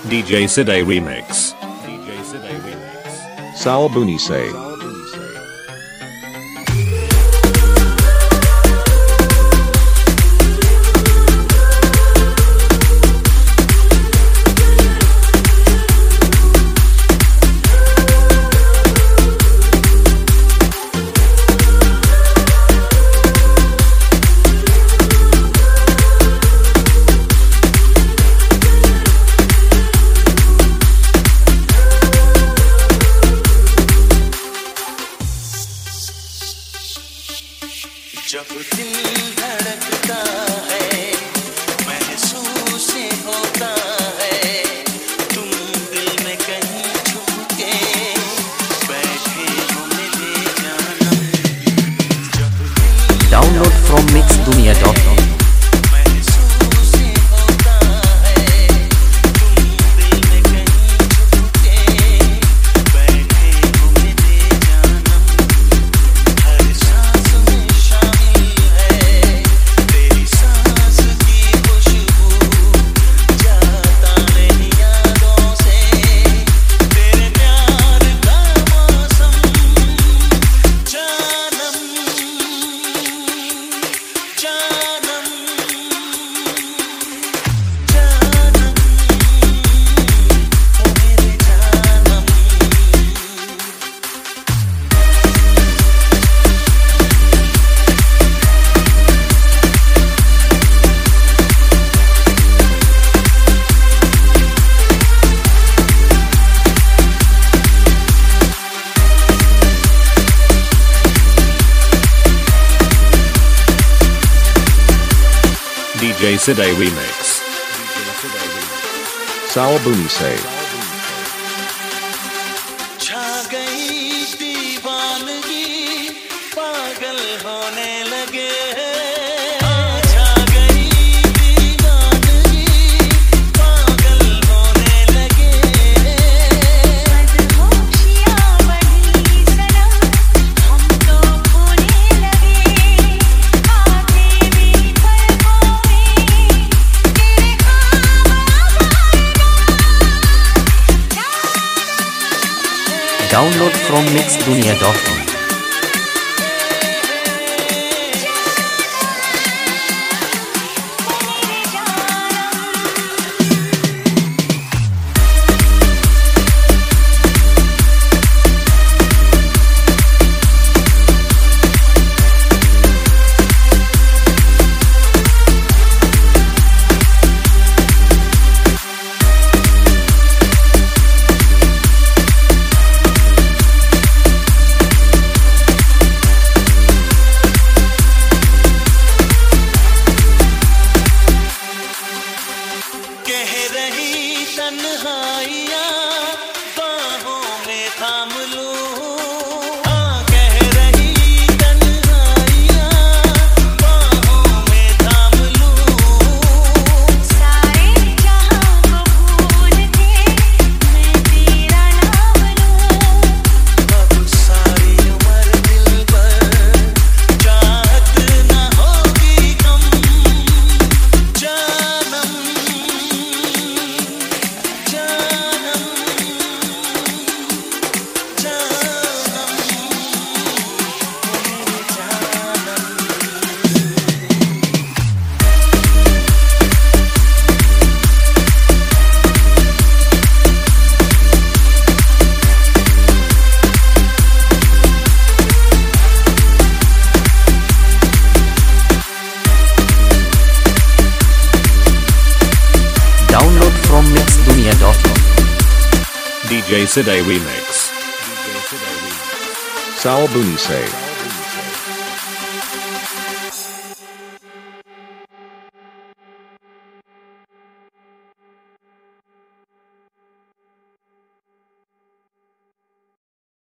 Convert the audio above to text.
DJ Sidday Remix. DJ Sidday Remix. Sal Bunise. जब दिल धड़कता है महसूस होता है तुम दिल में कहीं छुप के बैठे हो मेरे जानम। जब दिल download from mixdunia.com। DJ Sidday Remix. Sal Bunise. छा गई दीवानगी पागल होने लगे छा गई दीवानगी पागल होने लगे मदहोशियां बढ़ी सनम हम तो खोने लगे आते मेरी पलकों में तेरे ख्वाब डाउनलोड फ्रॉम mixdunia.com। कह रही तन्हाइयां बाहों में थाम लूं कह रही तन्हाइयां बाहों में थाम लूं सारे जहां को भूल के मैं तेरा नाम लूं अब सारी उम्र दिल पर चाहत न होगी कम जानम download from mixdunia.com। DJ Sidday Remix. Sal Bunise.